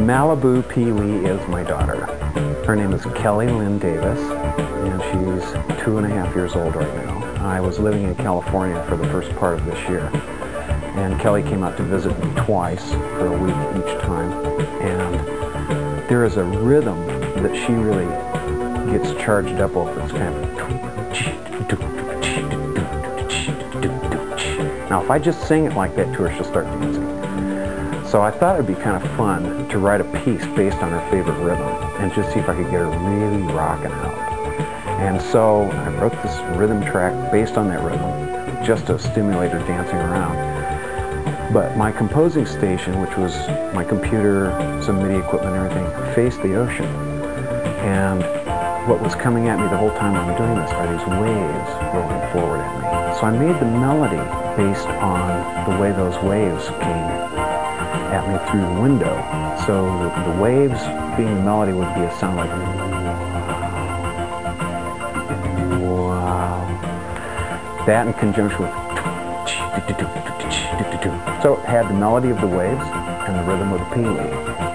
Malibu Pee-wee is my daughter. Her name is Kelly Lynn Davis, and she's 2.5 years old right now. I was living in California for the first part of this year, and Kelly came out to visit me twice for a week each time, and there is a rhythm that she really gets charged up over. It's kind of now if I just sing it like that to her, she'll start dancing. So I thought it would be kind of fun to write a piece based on her favorite rhythm and just see if I could get her really rocking out. And so I wrote this rhythm track based on that rhythm just to stimulate her dancing around. But my composing station, which was my computer, some MIDI equipment and everything, faced the ocean. And what was coming at me the whole time I'm doing this are these waves rolling forward at me. So I made the melody based on the way those waves came at me through the window. So the waves being the melody would be a sound like wow. That in conjunction with so it had the melody of the waves and the rhythm of the pee-wee.